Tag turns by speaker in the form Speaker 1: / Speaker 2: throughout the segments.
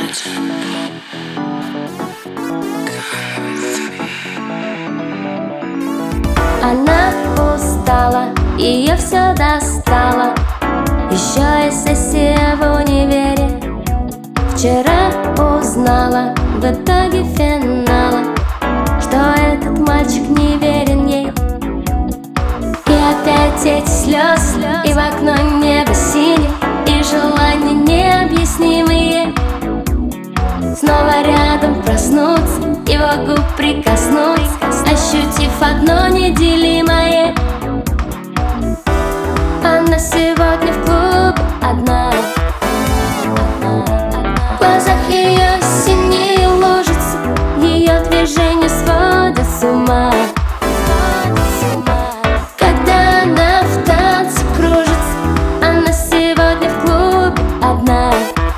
Speaker 1: Она устала, ее все достало. Еще и сессия в универе. Вчера узнала в итоге финала, что этот мальчик не верен ей. И опять эти слезы, и в окно небо синее, и желания необъяснимые. Снова рядом проснуться, его губ прикоснуться, ощутив одно неделимое. Она сегодня в клубе одна. В глазах ее синие лужицы, ее движения сводят с ума. Когда она в танце кружится, она сегодня в клубе одна.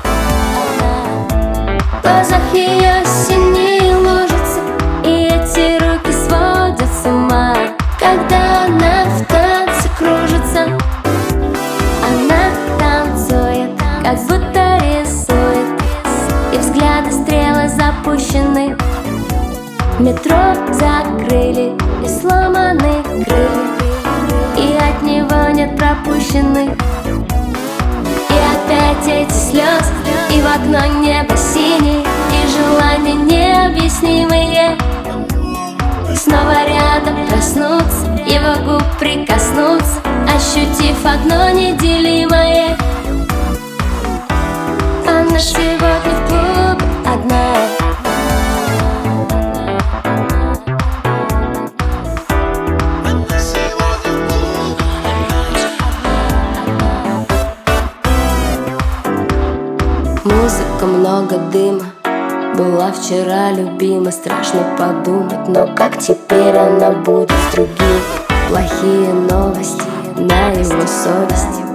Speaker 1: В глазах ее синие лужицы, и эти руки сводят с ума. Когда она в танце кружится, она танцует, как будто рисует, и взгляды стрелы запущены. Метро закрыли и сломаны крылья, и от него нет пропущенных. И опять эти слезы, и в окно небо синее, и желания необъяснимые. Снова рядом проснуться, его губ прикоснуться, ощутив одно неделимое. Она сегодня в клубе одна. Музыка, много дыма, была вчера любима. Страшно подумать, но как теперь она будет с другим. Плохие новости на его совести.